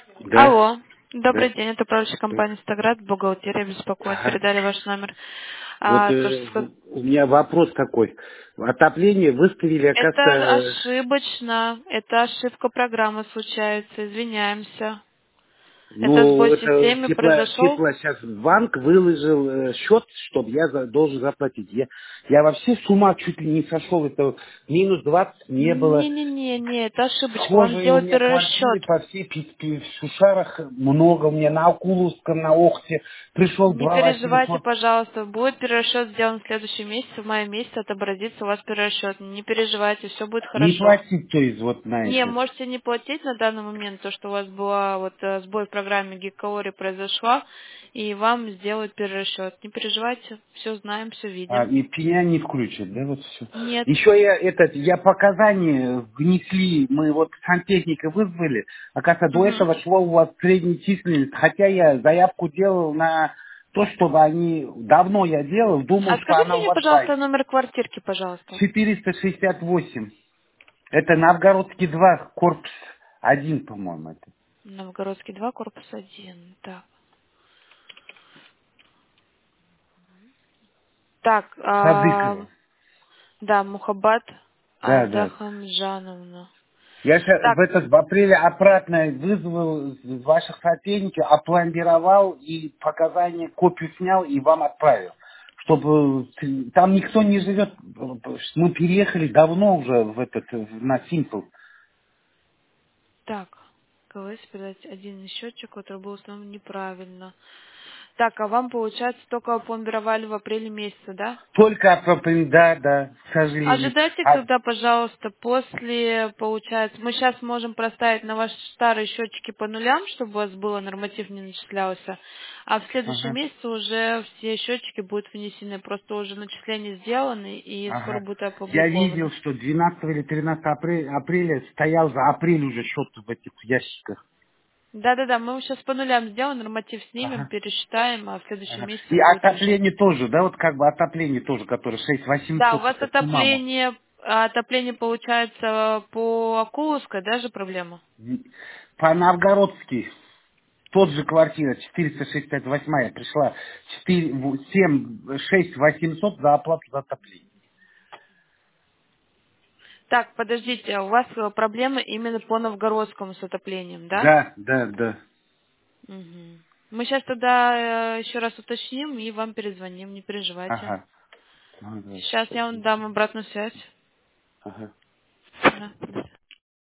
Да, Алло, добрый да, день, это управляющая да. компания «Стаград», бухгалтерия беспокоит, Ага. передали ваш номер. Вот у меня вопрос такой. Отопление выставили, Это оказывается, ошибочно, это ошибка программы случается, извиняемся. Это ну, сбой в это системе произошел. тепло сейчас банк выложил счет, чтобы я должен заплатить. Я вообще с ума чуть ли не сошел. Это минус 20 не было. Не, это ошибочка, вам Схожие у сделают меня квартиры перерасчет. по всей в Сушарах много. У меня на Окуловском, на Охте пришел Не переживайте, 2800. пожалуйста, будет перерасчет сделан в следующем месяце, в мае месяце отобразится у вас перерасчет. Не переживайте, все будет Не хорошо. платить, то есть, вот на Не, это. можете не платить на данный момент, то, что у вас была сбой в программе гигакалорий произошла, и вам сделают перерасчет. Не переживайте, все знаем, все видим. И меня не включат, да, вот все. Нет. Еще я показания внесли, мы вот сантехника вызвали, оказывается, до Мгм. этого шло у вас средняя численность, хотя я заявку делал на то, чтобы они, давно я делал, думал, А что скажите она у мне, вас пожалуйста, будет. номер квартирки, пожалуйста. 468. Это Новгородский 2, корпус 1, по-моему, это. Новгородский 2, корпус 1. Так. Так, Садыкова. да, Мухаббат Да, да. Азахамжановна. Я ща- Так, в апреле обратно вызвал ваших сотрудников, опломбировал и показания, копию снял и вам отправил. Чтобы там никто не живет. Мы переехали давно уже на Симпл. так. КВС передать один счетчик, который был установлен неправильно. Так, а вам, получается, только опломбировали в апреле месяце, да? Только да, да, к сожалению. Ожидайте тогда, пожалуйста, после, получается, мы сейчас можем проставить на ваши старые счетчики по нулям, чтобы у вас было норматив не начислялся, а в следующем Ага, месяце уже все счетчики будут внесены, просто уже начисления сделаны и скоро ага. будут Я видел, опубликованы. что 12 или 13 апреля стоял за апрель уже счет в этих ящиках. Да-да-да, мы сейчас по нулям сделаем, норматив снимем, Ага. пересчитаем, а в следующем Ага. месяце И будет уже. отопление тоже, да, вот как бы отопление тоже, которое шесть Да, у восемьсот вас это с ума. отопление получается по Акуловской, даже проблема? По Новгородский, тот же квартира, 468 пришла 6 800 за оплату за отопление. Так, подождите, а у вас проблемы именно по новгородскому с отоплением, да? Да, да, да. Мгм. Мы сейчас тогда еще раз уточним и вам перезвоним, не переживайте. Ага. Ну, да, Сейчас я вам дам обратную связь. ага. Да, до свидания.